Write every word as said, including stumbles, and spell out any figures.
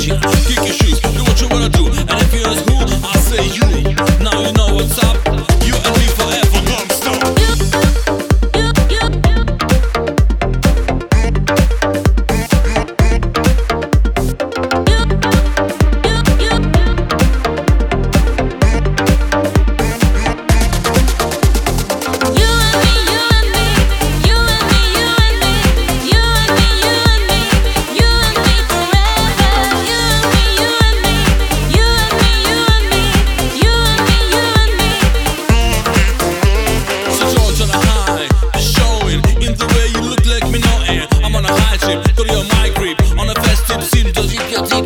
chin. Kick your shoes, do what you wanna do. And if you ask who, I say you. Now you know what's up. You and me forever, non-stop. Got your mic grip on a festive scene, does it get